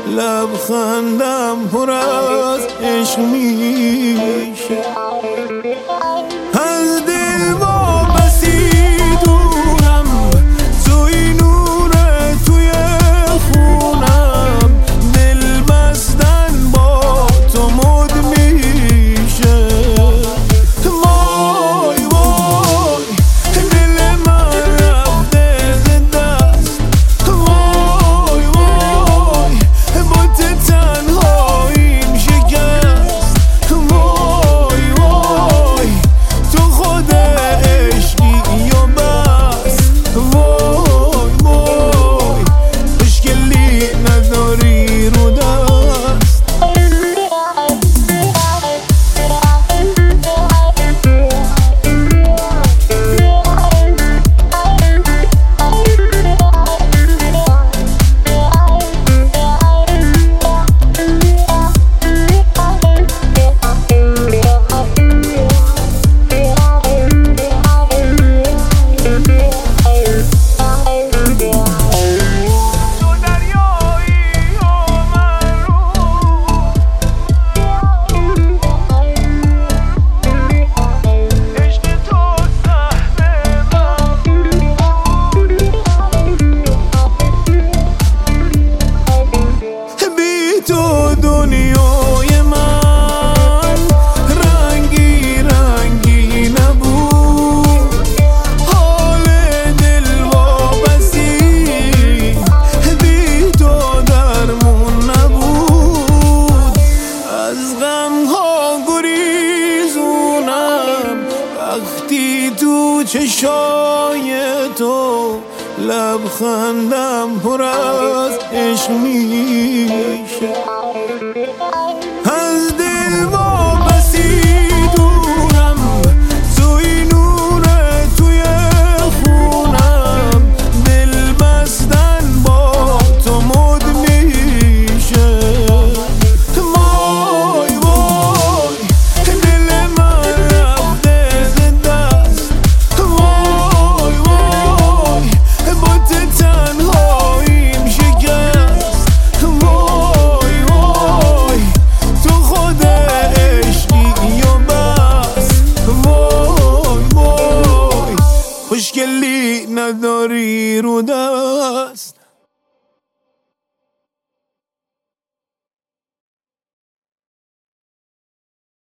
لبخندم پر از عشق میشه. از دل وابستی دورم، توی نوره توی خونم، دل بستن با تو مد میشه. وای وای دل من رفته ز دست، وای وای بوت تنهاییم شکست. وای وای تو خود عشقی یا بس، وای وای مشکلی نداری رو دست. تو دنیای من رنگی رنگی نبود، حال دل وابستی بی تو درمون نبود. از غم ها گریزونم وقتی تو چشای تو، لبخندم پر از عشق میشه. از دل وابستی دورم، توی نوره توی خونم، دل بستن با تو مد میشه. وای وای دل من رفته ز دست، وای وای بوت تنهاییم شکست. وای وای تو خود عشقی یا بس، وای وای مشکلی نداری رو دست.